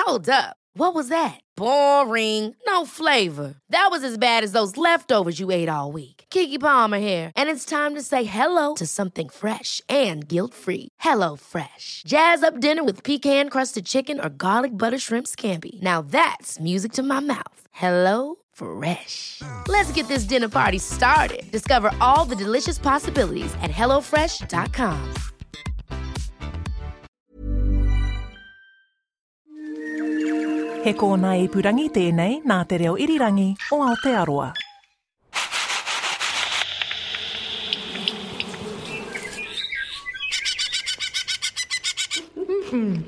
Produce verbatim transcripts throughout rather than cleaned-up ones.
Hold up. What was that? Boring. No flavor. That was as bad as those leftovers you ate all week. Keke Palmer here, and it's time to say hello to something fresh and guilt-free. Hello Fresh. Jazz up dinner with pecan-crusted chicken or garlic butter shrimp scampi. Now that's music to my mouth. Hello Fresh. Let's get this dinner party started. Discover all the delicious possibilities at hello fresh dot com. He kōna ipurangi tēnei nā te reo irirangi o Aotearoa. Mm-mm.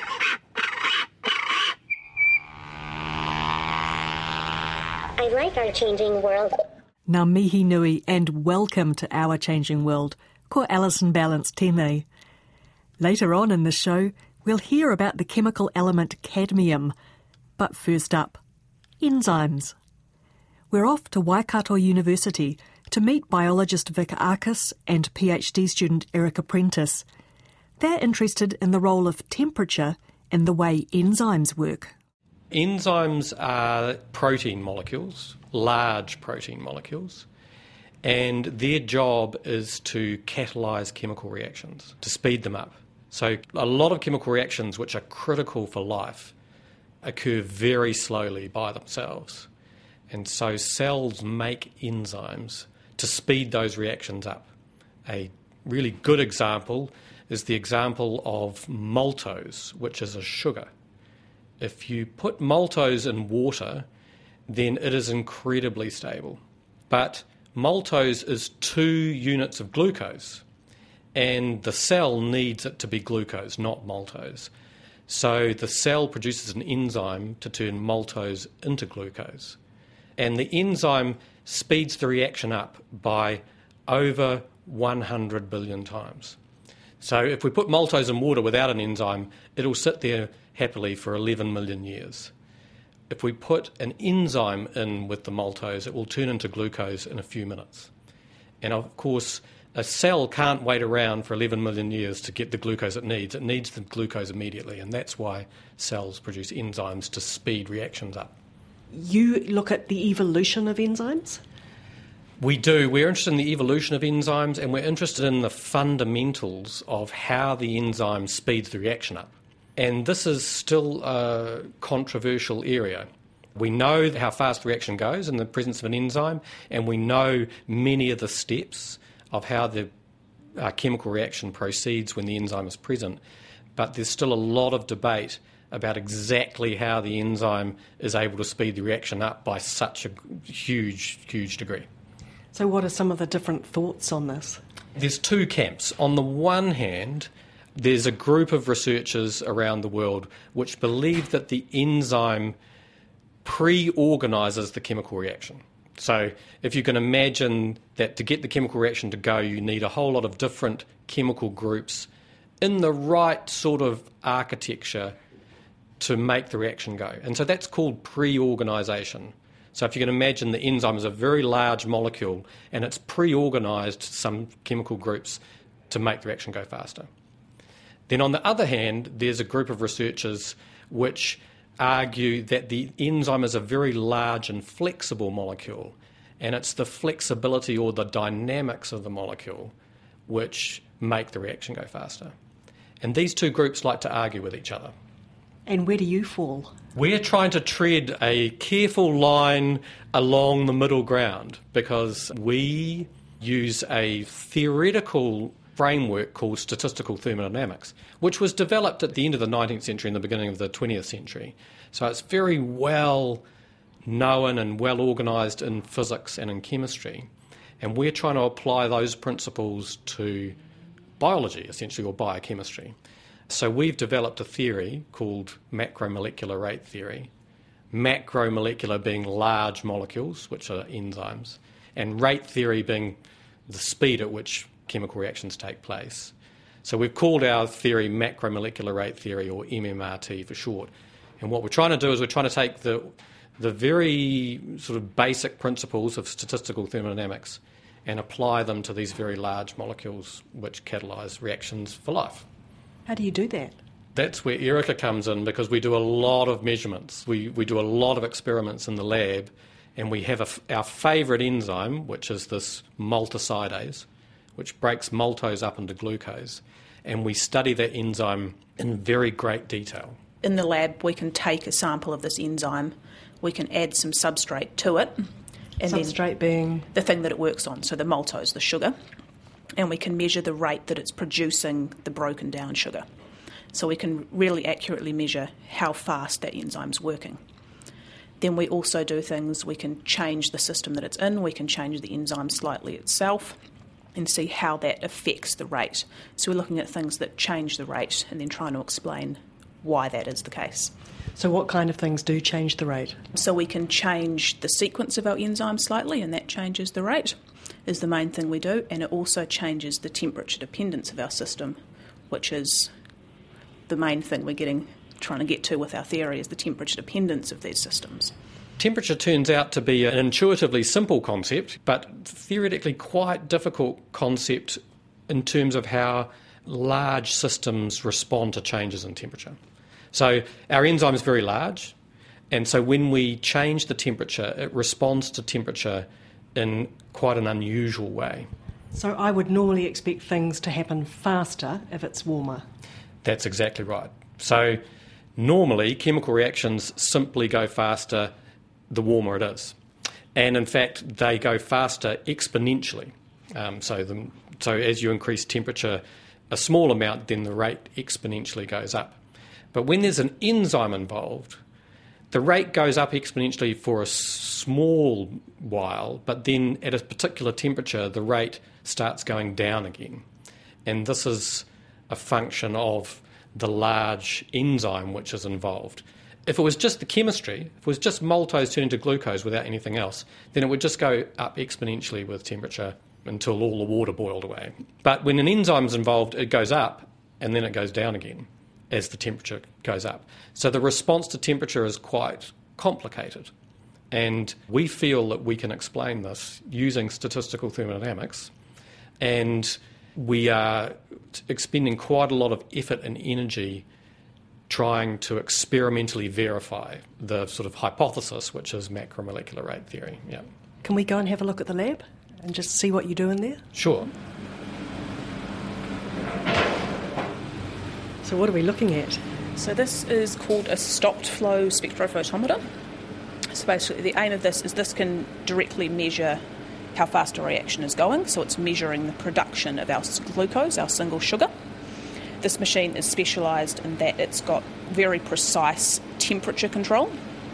I like our changing world. Ngā mihi nui and welcome to Our Changing World. Ko Alison Ballance tēnei. Later on in the show, we'll hear about the chemical element cadmium. But first up, enzymes. We're off to Waikato University to meet biologist Vic Arkus and PhD student Erica Prentice. They're interested in the role of temperature in the way enzymes work. Enzymes are protein molecules, large protein molecules, and their job is to catalyse chemical reactions, to speed them up. So a lot of chemical reactions which are critical for life occur very slowly by themselves. And so cells make enzymes to speed those reactions up. A really good example is the example of maltose, which is a sugar. If you put maltose in water, then it is incredibly stable. But maltose is two units of glucose, and the cell needs it to be glucose, not maltose. So the cell produces an enzyme to turn maltose into glucose. And the enzyme speeds the reaction up by over one hundred billion times. So if we put maltose in water without an enzyme, it'll sit there happily for eleven million years. If we put an enzyme in with the maltose, it will turn into glucose in a few minutes. And of course, a cell can't wait around for eleven million years to get the glucose it needs. It needs the glucose immediately, and that's why cells produce enzymes to speed reactions up. You look at the evolution of enzymes? We do. We're interested in the evolution of enzymes, and we're interested in the fundamentals of how the enzyme speeds the reaction up. And this is still a controversial area. We know how fast the reaction goes in the presence of an enzyme, and we know many of the steps of how the uh, chemical reaction proceeds when the enzyme is present. But there's still a lot of debate about exactly how the enzyme is able to speed the reaction up by such a huge, huge degree. So what are some of the different thoughts on this? There's two camps. On the one hand, there's a group of researchers around the world which believe that the enzyme pre-organises the chemical reaction. So if you can imagine that to get the chemical reaction to go, you need a whole lot of different chemical groups in the right sort of architecture to make the reaction go. And so that's called pre-organisation. So if you can imagine the enzyme is a very large molecule and it's pre-organised some chemical groups to make the reaction go faster. Then on the other hand, there's a group of researchers which argue that the enzyme is a very large and flexible molecule, and it's the flexibility or the dynamics of the molecule which make the reaction go faster. And these two groups like to argue with each other. And where do you fall? We're trying to tread a careful line along the middle ground because we use a theoretical framework called statistical thermodynamics, which was developed at the end of the nineteenth century and the beginning of the twentieth century. So it's very well known and well organised in physics and in chemistry. And we're trying to apply those principles to biology, essentially, or biochemistry. So we've developed a theory called macromolecular rate theory. Macromolecular being large molecules, which are enzymes, and rate theory being the speed at which chemical reactions take place. So we've called our theory macromolecular rate theory, or M M R T for short. And what we're trying to do is we're trying to take the the very sort of basic principles of statistical thermodynamics and apply them to these very large molecules which catalyse reactions for life. How do you do that? That's where Erica comes in, because we do a lot of measurements. We, we do a lot of experiments in the lab, and we have a, our favourite enzyme, which is this maltosidase, which breaks maltose up into glucose, and we study that enzyme in very great detail. In the lab, we can take a sample of this enzyme, we can add some substrate to it. And substrate being? The thing that it works on, so the maltose, the sugar, and we can measure the rate that it's producing the broken down sugar. So we can really accurately measure how fast that enzyme's working. Then we also do things, we can change the system that it's in, we can change the enzyme slightly itself and see how that affects the rate. So we're looking at things that change the rate and then trying to explain why that is the case. So what kind of things do change the rate? So we can change the sequence of our enzyme slightly, and that changes the rate, is the main thing we do, and it also changes the temperature dependence of our system, which is the main thing we're getting, trying to get to with our theory, is the temperature dependence of these systems. Temperature turns out to be an intuitively simple concept, but theoretically quite difficult concept in terms of how large systems respond to changes in temperature. So our enzyme is very large, and so when we change the temperature, it responds to temperature in quite an unusual way. So I would normally expect things to happen faster if it's warmer. That's exactly right. So normally chemical reactions simply go faster the warmer it is. And in fact, they go faster exponentially. Um, so, the, so as you increase temperature a small amount, then the rate exponentially goes up. But when there's an enzyme involved, the rate goes up exponentially for a small while, but then at a particular temperature, the rate starts going down again. And this is a function of the large enzyme which is involved. If it was just the chemistry, if it was just maltose turning to glucose without anything else, then it would just go up exponentially with temperature until all the water boiled away. But when an enzyme is involved, it goes up and then it goes down again as the temperature goes up. So the response to temperature is quite complicated. And we feel that we can explain this using statistical thermodynamics. And we are expending quite a lot of effort and energy trying to experimentally verify the sort of hypothesis, which is macromolecular rate theory. Yeah. Can we go and have a look at the lab and just see what you do in there? Sure. So what are we looking at? So this is called a stopped flow spectrophotometer. So basically the aim of this is this can directly measure how fast a reaction is going. So it's measuring the production of our glucose, our single sugar. This machine is specialised in that it's got very precise temperature control.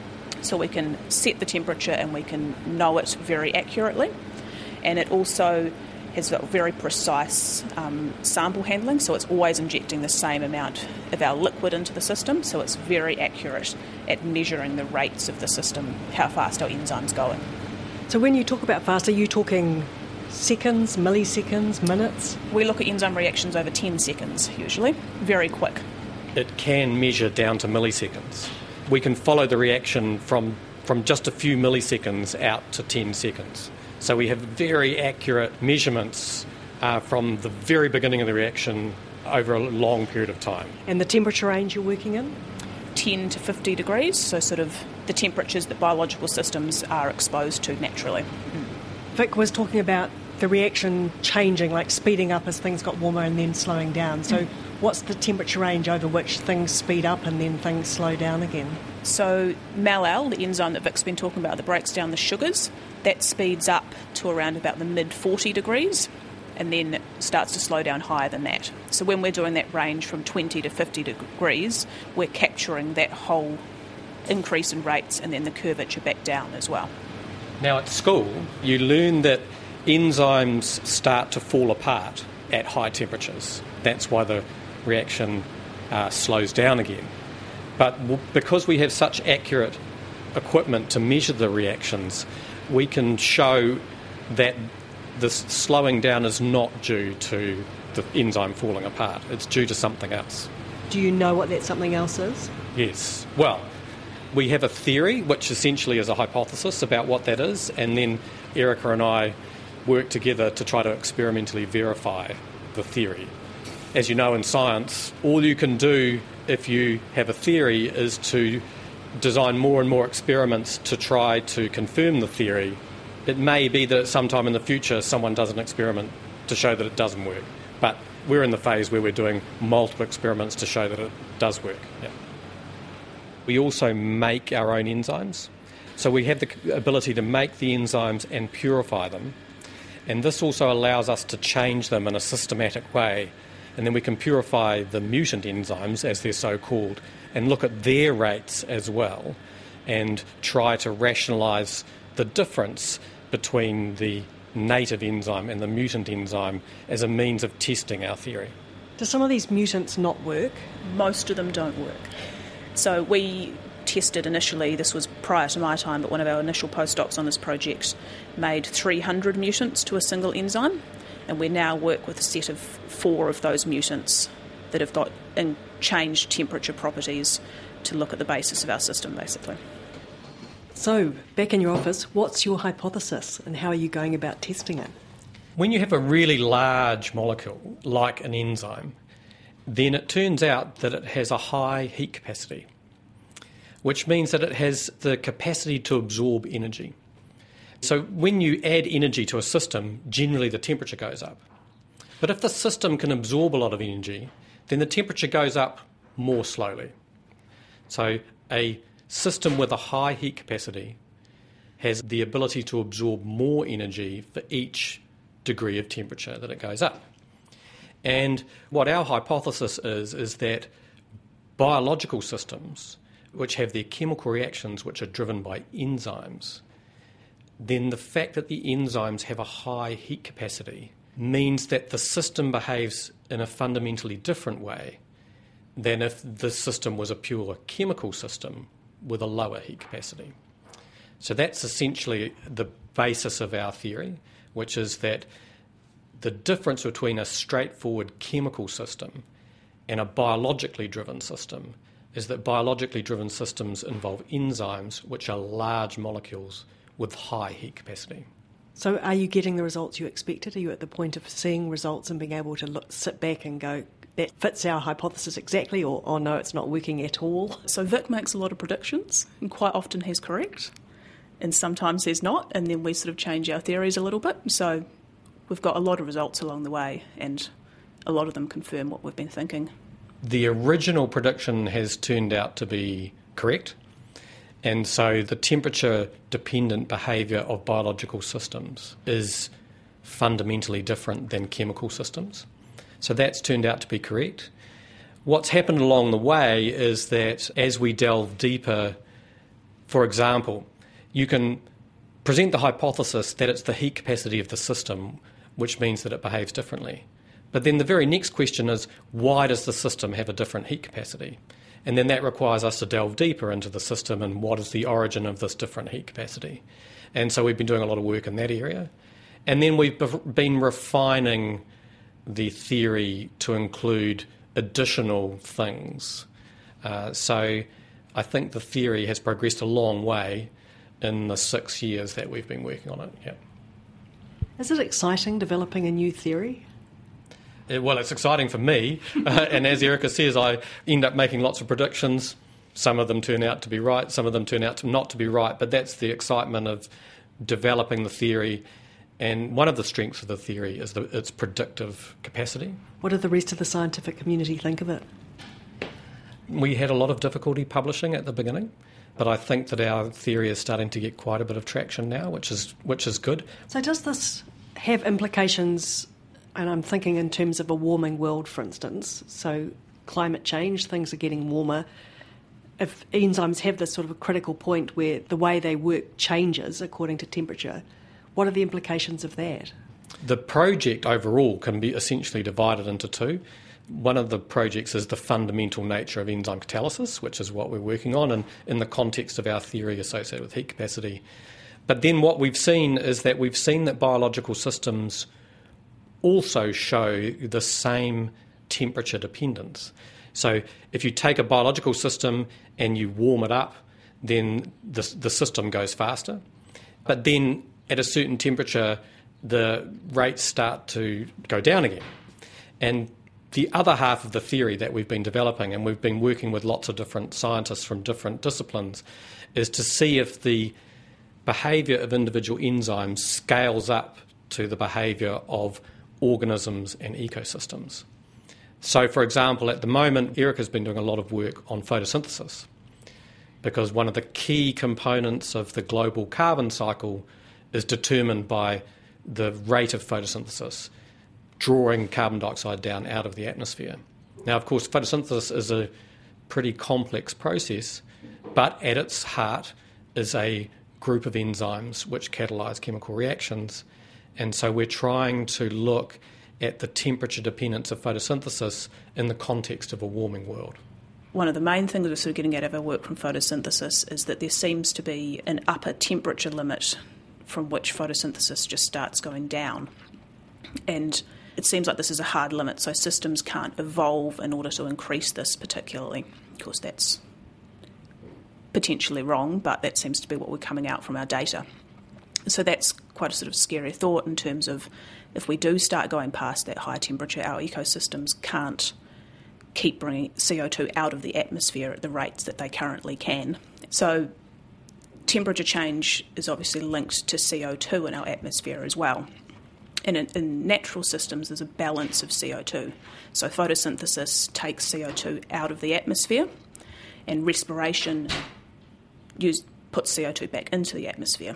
So we can set the temperature and we can know it very accurately. And it also has got very precise um, sample handling, so it's always injecting the same amount of our liquid into the system, so it's very accurate at measuring the rates of the system, how fast our enzyme's going. So when you talk about fast, are you talking seconds, milliseconds, minutes? We look at enzyme reactions over ten seconds, usually. Very quick. It can measure down to milliseconds. We can follow the reaction from, from just a few milliseconds out to ten seconds. So we have very accurate measurements uh, from the very beginning of the reaction over a long period of time. And the temperature range you're working in? ten to fifty degrees, so sort of the temperatures that biological systems are exposed to naturally. Mm. Vic was talking about the reaction changing, like speeding up as things got warmer and then slowing down. So mm. what's the temperature range over which things speed up and then things slow down again? So M A L L, the enzyme that Vic's been talking about that breaks down the sugars, that speeds up to around about the mid forty degrees and then starts to slow down higher than that. So when we're doing that range from twenty to fifty degrees, we're capturing that whole increase in rates and then the curvature back down as well. Now at school, you learn that enzymes start to fall apart at high temperatures. That's why the reaction uh, slows down again. But w- because we have such accurate equipment to measure the reactions, we can show that this slowing down is not due to the enzyme falling apart. It's due to something else. Do you know what that something else is? Yes. Well, we have a theory, which essentially is a hypothesis about what that is, and then Erica and I work together to try to experimentally verify the theory. as you know in science, all you can do if you have a theory is to design more and more experiments to try to confirm the theory. It may be that at some time in the future someone does an experiment to show that it doesn't work, but we're in the phase where we're doing multiple experiments to show that it does work. Yeah. We also make our own enzymes. So we have the ability to make the enzymes and purify them. And this also allows us to change them in a systematic way. And then we can purify the mutant enzymes, as they're so called, and look at their rates as well and try to rationalise the difference between the native enzyme and the mutant enzyme as a means of testing our theory. Do some of these mutants not work? Most of them don't work. So we tested initially, this was prior to my time, but one of our initial postdocs on this project made three hundred mutants to a single enzyme, and we now work with a set of four of those mutants that have got in changed temperature properties to look at the basis of our system, basically. So, back in your office, what's your hypothesis and how are you going about testing it? When you have a really large molecule, like an enzyme, then it turns out that it has a high heat capacity, which means that it has the capacity to absorb energy. So when you add energy to a system, generally the temperature goes up. But if the system can absorb a lot of energy, then the temperature goes up more slowly. So a system with a high heat capacity has the ability to absorb more energy for each degree of temperature that it goes up. And what our hypothesis is, is that biological systems, which have their chemical reactions which are driven by enzymes, then the fact that the enzymes have a high heat capacity means that the system behaves in a fundamentally different way than if the system was a pure chemical system with a lower heat capacity. So that's essentially the basis of our theory, which is that the difference between a straightforward chemical system and a biologically driven system is that biologically driven systems involve enzymes, which are large molecules with high heat capacity. So are you getting the results you expected? Are you at the point of seeing results and being able to look, sit back and go, that fits our hypothesis exactly, or, oh no, it's not working at all? So Vic makes a lot of predictions, and quite often he's correct, and sometimes he's not, and then we sort of change our theories a little bit. So we've got a lot of results along the way, and a lot of them confirm what we've been thinking. The original prediction has turned out to be correct, and so the temperature-dependent behaviour of biological systems is fundamentally different than chemical systems. So that's turned out to be correct. What's happened along the way is that as we delve deeper, for example, you can present the hypothesis that it's the heat capacity of the system, which means that it behaves differently. But then the very next question is, why does the system have a different heat capacity? And then that requires us to delve deeper into the system and what is the origin of this different heat capacity. And so we've been doing a lot of work in that area. And then we've been refining the theory to include additional things. Uh, so I think the theory has progressed a long way in the six years that we've been working on it. Yeah. Is it exciting developing a new theory? Uh, well, it's exciting for me, uh, and as Erica says, I end up making lots of predictions. Some of them turn out to be right, some of them turn out to not to be right, but that's the excitement of developing the theory. And one of the strengths of the theory is the, its predictive capacity. What did the rest of the scientific community think of it? We had a lot of difficulty publishing at the beginning, but I think that our theory is starting to get quite a bit of traction now, which is which is good. So does this have implications, and I'm thinking in terms of a warming world, for instance, so climate change, things are getting warmer. If enzymes have this sort of a critical point where the way they work changes according to temperature, what are the implications of that? The project overall can be essentially divided into two. One of the projects is the fundamental nature of enzyme catalysis, which is what we're working on, and in the context of our theory associated with heat capacity. But then what we've seen is that we've seen that biological systems also show the same temperature dependence. So if you take a biological system and you warm it up, then the, the system goes faster. But then at a certain temperature, the rates start to go down again. And The other half of the theory that we've been developing, and we've been working with lots of different scientists from different disciplines, is to see if the behaviour of individual enzymes scales up to the behaviour of organisms and ecosystems. So, for example, at the moment, Erica's been doing a lot of work on photosynthesis, because one of the key components of the global carbon cycle is determined by the rate of photosynthesis, drawing carbon dioxide down out of the atmosphere. Now, of course, photosynthesis is a pretty complex process, but at its heart is a group of enzymes which catalyse chemical reactions. And so we're trying to look at the temperature dependence of photosynthesis in the context of a warming world. One of the main things we're sort of getting out of our work from photosynthesis is that there seems to be an upper temperature limit from which photosynthesis just starts going down. And it seems like this is a hard limit, so systems can't evolve in order to increase this particularly. Of course, that's potentially wrong, but that seems to be what we're coming out from our data. So that's quite a sort of scary thought in terms of if we do start going past that high temperature, our ecosystems can't keep bringing C O two out of the atmosphere at the rates that they currently can. So temperature change is obviously linked to C O two in our atmosphere as well. And in, in natural systems, there's a balance of C O two. So photosynthesis takes C O two out of the atmosphere, and respiration use, puts C O two back into the atmosphere.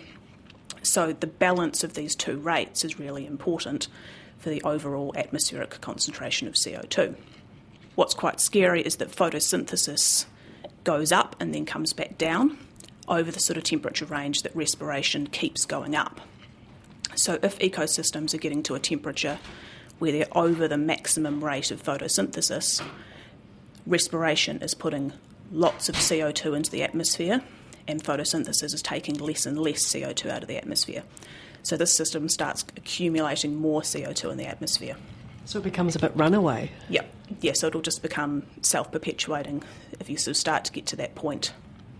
So the balance of these two rates is really important for the overall atmospheric concentration of C O two. What's quite scary is that photosynthesis goes up and then comes back down over the sort of temperature range that respiration keeps going up. So if ecosystems are getting to a temperature where they're over the maximum rate of photosynthesis, respiration is putting lots of C O two into the atmosphere, and photosynthesis is taking less and less C O two out of the atmosphere. So this system starts accumulating more C O two in the atmosphere. So it becomes a bit runaway. Yep. Yeah, so it'll just become self-perpetuating if you sort of start to get to that point.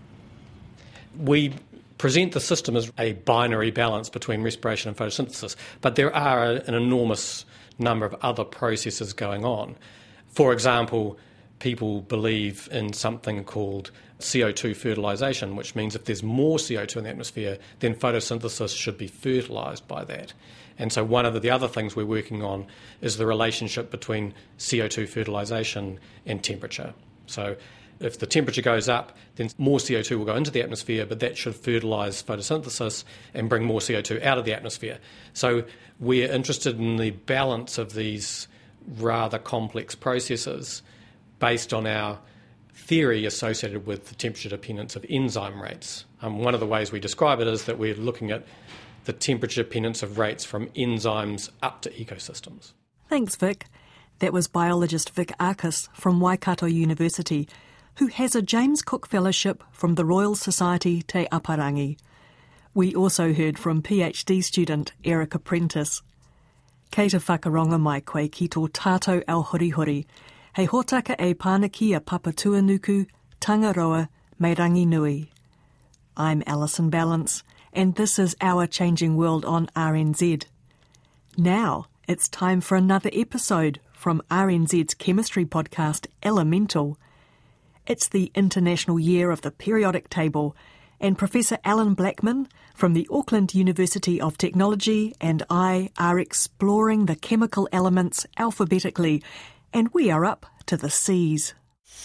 We present the system as a binary balance between respiration and photosynthesis, but there are a, an enormous number of other processes going on. For example, people believe in something called C O two fertilisation, which means if there's more C O two in the atmosphere, then photosynthesis should be fertilised by that. And so one of the, the other things we're working on is the relationship between C O two fertilisation and temperature. So if the temperature goes up, then more C O two will go into the atmosphere, but that should fertilise photosynthesis and bring more C O two out of the atmosphere. So we're interested in the balance of these rather complex processes based on our theory associated with the temperature dependence of enzyme rates. Um, one of the ways we describe it is that we're looking at the temperature dependence of rates from enzymes up to ecosystems. Thanks, Vic. That was biologist Vic Arcus from Waikato University, who has a James Cook Fellowship from the Royal Society Te Aparangi. We also heard from PhD student Erica Prentice. Kei te whakaronga mai koe ki tō tātou ao horihori, hei hōtaka e pānaki a Papatuanuku, Tangaroa, me Ranginui. I'm Alison Balance, and this is Our Changing World on R N Z. Now it's time for another episode from R N Z's chemistry podcast Elemental. It's the International Year of the Periodic Table, and Professor Alan Blackman from the Auckland University of Technology and I are exploring the chemical elements alphabetically, and we are up to the C's.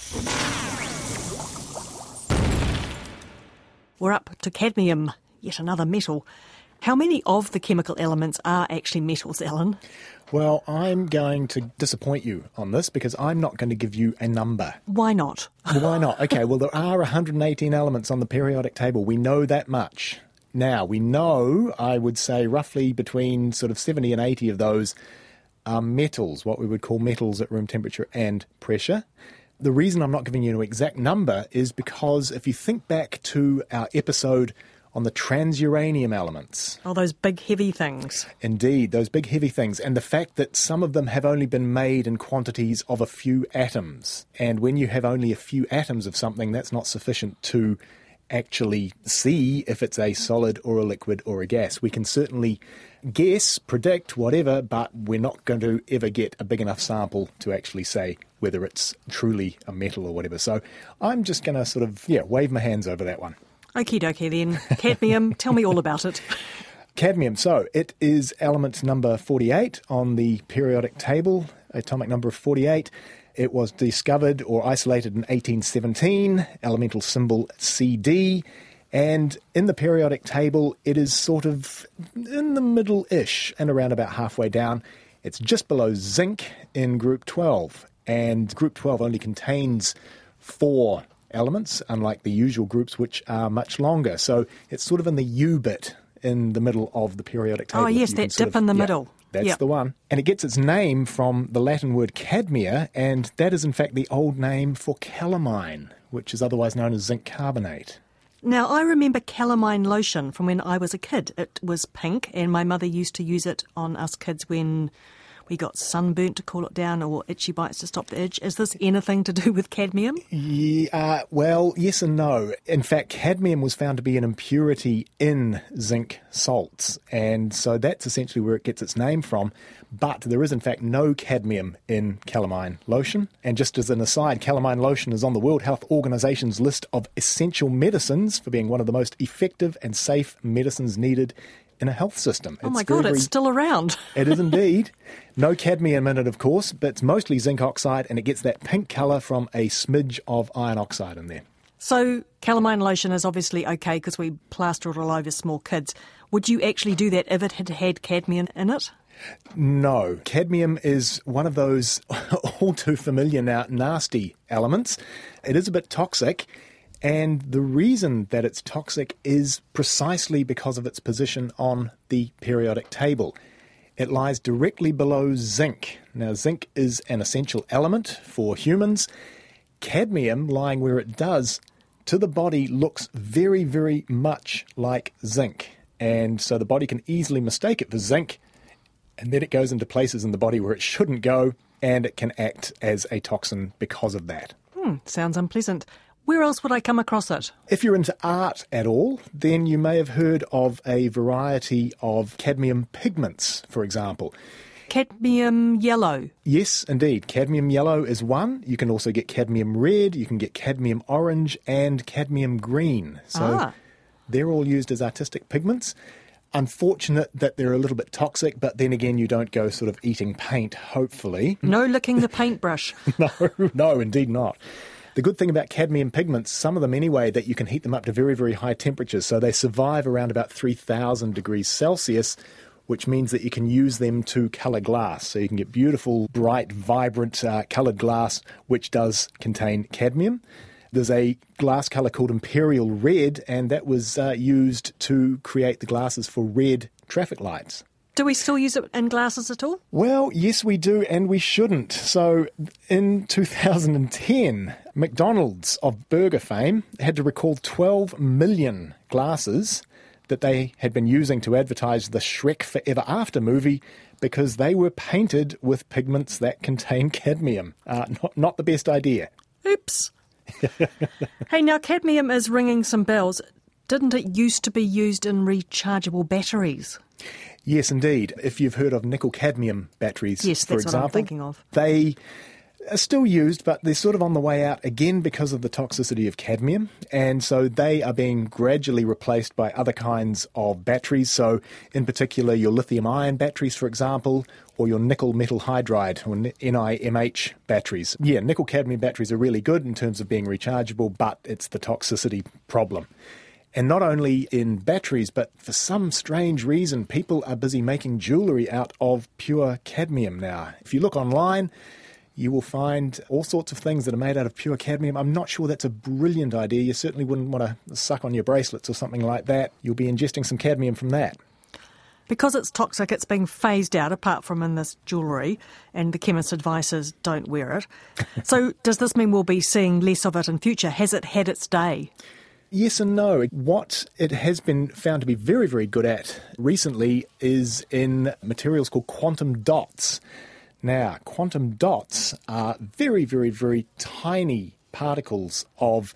We're up to cadmium, yet another metal. How many of the chemical elements are actually metals, Alan? Well, I'm going to disappoint you on this because I'm not going to give you a number. Why not? Well, why not? Okay, well, there are one hundred eighteen elements on the periodic table. We know that much. Now, we know, I would say, roughly between sort of seventy and eighty of those are metals, what we would call metals at room temperature and pressure. The reason I'm not giving you an exact number is because if you think back to our episode on the transuranium elements. Oh, those big heavy things. Indeed, those big heavy things. And the fact that some of them have only been made in quantities of a few atoms. And when you have only a few atoms of something, that's not sufficient to actually see if it's a solid or a liquid or a gas. We can certainly guess, predict, whatever, but we're not going to ever get a big enough sample to actually say whether it's truly a metal or whatever. So I'm just going to sort of, yeah, wave my hands over that one. Okie dokie then. Cadmium, tell me all about it. Cadmium, so it is element number forty-eight on the periodic table, atomic number of forty-eight. It was discovered or isolated in eighteen seventeen, elemental symbol C D, and in the periodic table it is sort of in the middle-ish and around about halfway down. It's just below zinc in group twelve, and group twelve only contains four elements, unlike the usual groups which are much longer. So it's sort of in the U bit in the middle of the periodic table. Oh yes, that dip of, in the yeah, middle. That's yep. the one. And it gets its name from the Latin word cadmia, and that is in fact the old name for calamine, which is otherwise known as zinc carbonate. Now, I remember calamine lotion from when I was a kid. It was pink, and my mother used to use it on us kids when we got sunburnt to cool it down or itchy bites to stop the itch. Is this anything to do with cadmium? Yeah, uh, well, yes and no. In fact, cadmium was found to be an impurity in zinc salts, and so that's essentially where it gets its name from. But there is, in fact, no cadmium in calamine lotion. And just as an aside, calamine lotion is on the World Health Organization's list of essential medicines for being one of the most effective and safe medicines needed in a health system. Oh my God, very, it's still around. It is indeed. No cadmium in it, of course, but it's mostly zinc oxide, and it gets that pink colour from a smidge of iron oxide in there. So calamine lotion is obviously okay because we plaster it all over small kids. Would you actually do that if it had had cadmium in it? No. Cadmium is one of those all too familiar now nasty elements. It is a bit toxic. And the reason that it's toxic is precisely because of its position on the periodic table. It lies directly below zinc. Now, zinc is an essential element for humans. Cadmium, lying where it does, to the body looks very, very much like zinc. And so the body can easily mistake it for zinc, and then it goes into places in the body where it shouldn't go, and it can act as a toxin because of that. Hmm, sounds unpleasant. Where else would I come across it? If you're into art at all, then you may have heard of a variety of cadmium pigments, for example. Cadmium yellow. Yes, indeed. Cadmium yellow is one. You can also get cadmium red, you can get cadmium orange, and cadmium green. So ah. they're all used as artistic pigments. Unfortunate that they're a little bit toxic, but then again, you don't go sort of eating paint, hopefully. No licking the paintbrush. no, no, indeed not. The good thing about cadmium pigments, some of them anyway, that you can heat them up to very, very high temperatures. So they survive around about three thousand degrees Celsius, which means that you can use them to colour glass. So you can get beautiful, bright, vibrant uh, coloured glass, which does contain cadmium. There's a glass colour called Imperial Red, and that was uh, used to create the glasses for red traffic lights. Do we still use it in glasses at all? Well, yes, we do, and we shouldn't. So in two thousand ten, McDonald's of burger fame had to recall twelve million glasses that they had been using to advertise the Shrek Forever After movie because they were painted with pigments that contain cadmium. Uh, not, not the best idea. Oops. Hey, now cadmium is ringing some bells. Didn't it used to be used in rechargeable batteries? Yes, indeed. If you've heard of nickel-cadmium batteries, yes, for that's example, what I'm thinking of. They are still used, but they're sort of on the way out again because of the toxicity of cadmium, and so they are being gradually replaced by other kinds of batteries. So, in particular, your lithium-ion batteries, for example, or your nickel metal hydride, or N I M H batteries. Yeah, nickel-cadmium batteries are really good in terms of being rechargeable, but it's the toxicity problem. And not only in batteries, but for some strange reason, people are busy making jewellery out of pure cadmium now. If you look online, you will find all sorts of things that are made out of pure cadmium. I'm not sure that's a brilliant idea. You certainly wouldn't want to suck on your bracelets or something like that. You'll be ingesting some cadmium from that. Because it's toxic, it's being phased out, apart from in this jewellery, and the chemist's advice is don't wear it. So does this mean we'll be seeing less of it in future? Has it had its day? Yes and no. What it has been found to be very, very good at recently is in materials called quantum dots. Now, quantum dots are very, very, very tiny particles of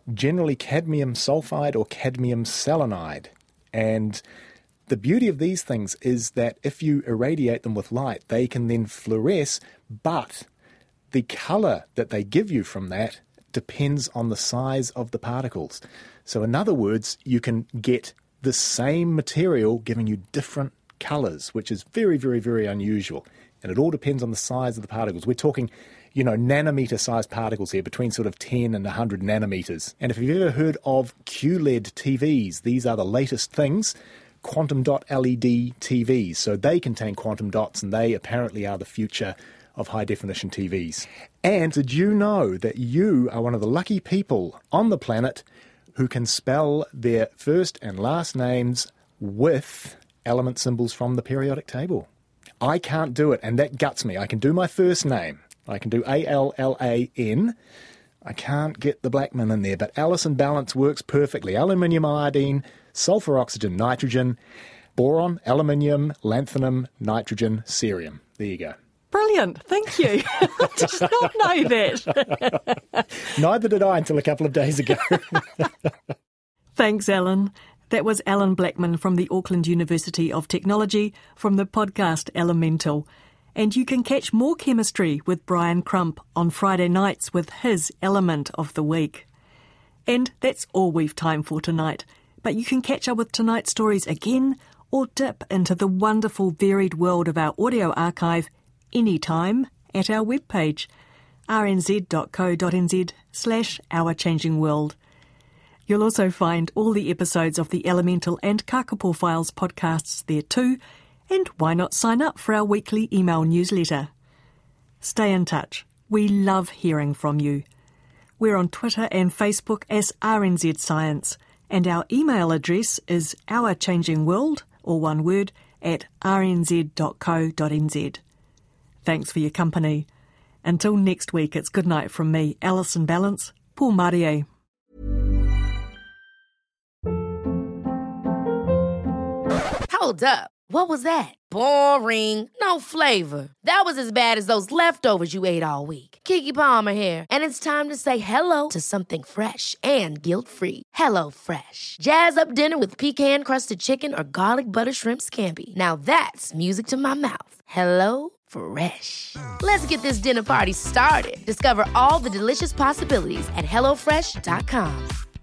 generally cadmium sulfide or cadmium selenide. And the beauty of these things is that if you irradiate them with light, they can then fluoresce, but the colour that they give you from that depends on the size of the particles. So in other words, you can get the same material giving you different colours, which is very, very, very unusual. And it all depends on the size of the particles. We're talking, you know, nanometer-sized particles here, between sort of ten and one hundred nanometers. And if you've ever heard of Q L E D T Vs, these are the latest things, quantum dot L E D T Vs. So they contain quantum dots, and they apparently are the future of high-definition T Vs. And did you know that you are one of the lucky people on the planet who can spell their first and last names with element symbols from the periodic table? I can't do it, and that guts me. I can do my first name. I can do A L L A N. I can't get the Blackman in there, but Allison Balance works perfectly. Aluminium iodine, sulfur oxygen nitrogen, boron, aluminium, lanthanum, nitrogen, cerium. There you go. Brilliant, thank you. I did not know that. Neither did I until a couple of days ago. Thanks, Alan. That was Alan Blackman from the Auckland University of Technology from the podcast Elemental. And you can catch more chemistry with Brian Crump on Friday nights with his Element of the Week. And that's all we've time for tonight. But you can catch up with tonight's stories again or dip into the wonderful varied world of our audio archive anytime at our webpage, rnz.co.nz slash Our Changing World. You'll also find all the episodes of the Elemental and Kakapo Files podcasts there too, and why not sign up for our weekly email newsletter? Stay in touch. We love hearing from you. We're on Twitter and Facebook as R N Z Science, and our email address is ourchangingworld, or one word, at r n z dot co dot n z. Thanks for your company. Until next week, it's good night from me, Alison Balance. Paul Marie. Hold up. What was that? Boring. No flavor. That was as bad as those leftovers you ate all week. Keke Palmer here, and it's time to say hello to something fresh and guilt-free. Hello Fresh. Jazz up dinner with pecan-crusted chicken or garlic butter shrimp scampi. Now that's music to my mouth. Hello Fresh. Let's get this dinner party started. Discover all the delicious possibilities at hello fresh dot com.